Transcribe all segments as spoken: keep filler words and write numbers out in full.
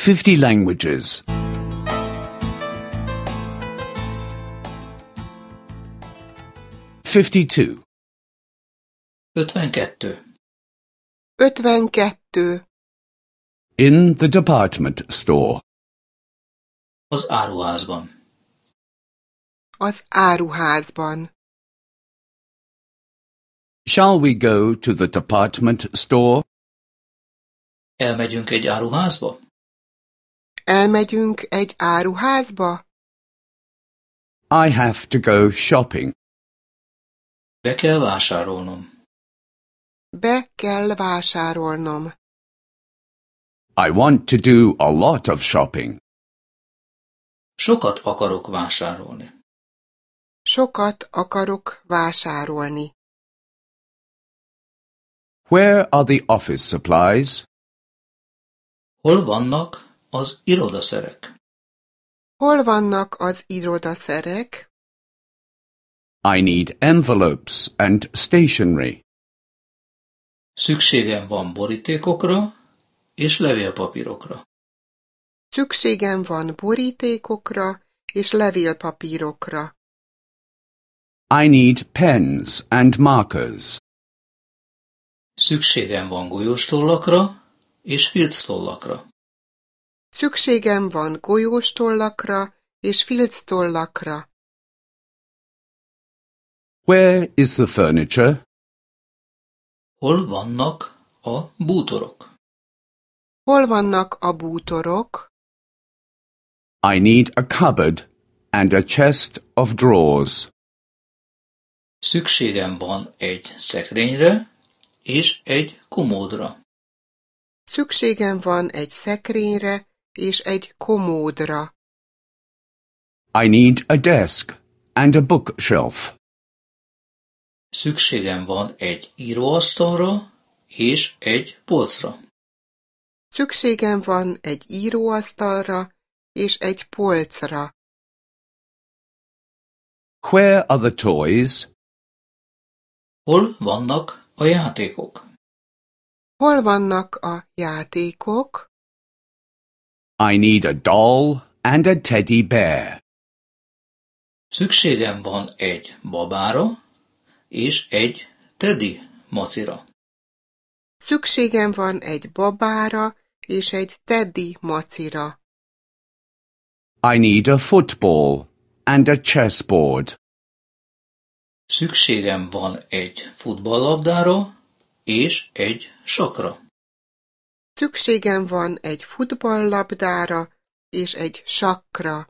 fifty languages. fifty-two. ötvenkettő. ötvenkettő. In the department store. Az áruházban. Az áruházban. Shall we go to the department store? Elmegyünk egy áruházba? Elmegyünk egy áruházba? I have to go shopping. Be kell vásárolnom. Be kell vásárolnom. I want to do a lot of shopping. Sokat akarok vásárolni. Sokat akarok vásárolni. Where are the office supplies? Hol vannak az irodaszerek? Hol vannak az irodaszerek? I need envelopes and stationery. Szükségem van borítékokra és levélpapírokra. Szükségem van borítékokra és levélpapírokra. I need pens and markers. Szükségem van golyóstollakra és filctollakra. Szükségem van golyóstollakra és filctollakra. Where is the furniture? Hol vannak a bútorok? Hol vannak a bútorok? I need a cupboard and a chest of drawers. Szükségem van egy szekrényre és egy komódra. Szükségem van egy szekrényre és egy komódra. I need a desk and a bookshelf. Szükségem van egy íróasztalra és egy polcra. Szükségem van egy íróasztalra és egy polcra. Where are the toys? Hol vannak a játékok? Hol vannak a játékok? I need a doll and a teddy bear. Szükségem van egy babára és egy teddy macira. Szükségem van egy babára és egy teddy macira. I need a football and a chessboard. Szükségem van egy futballlabdára és egy sakra. Szükségem van egy futballlabdára és egy sakkra.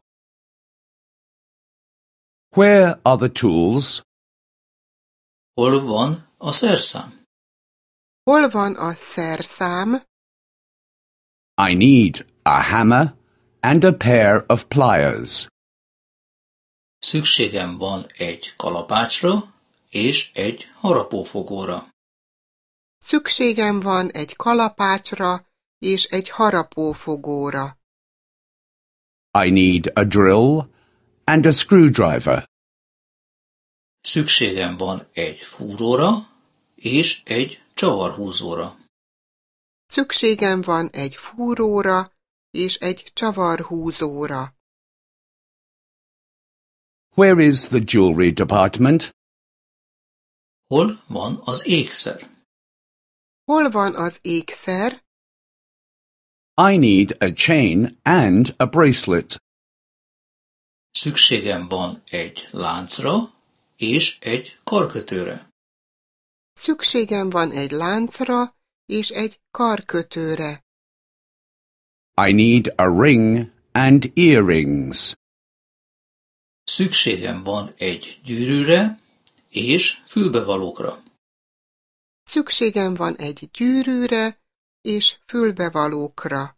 Where are the tools? Hol van a szerszám? Hol van a szerszám? I need a hammer and a pair of pliers. Szükségem van egy kalapácsra és egy harapófogóra. Szükségem van egy kalapácsra és egy harapófogóra. I need a drill and a screwdriver. Szükségem van egy fúróra és egy csavarhúzóra. Szükségem van egy fúróra és egy csavarhúzóra. Where is the jewelry department? Hol van az ékszer? Hol van az ékszer? I need a chain and a bracelet. Szükségem van egy láncra és egy karkötőre. Szükségem van egy láncra és egy karkötőre. I need a ring and earrings. Szükségem van egy gyűrűre és fülbevalókra. Szükségem van egy gyűrűre és fülbevalókra.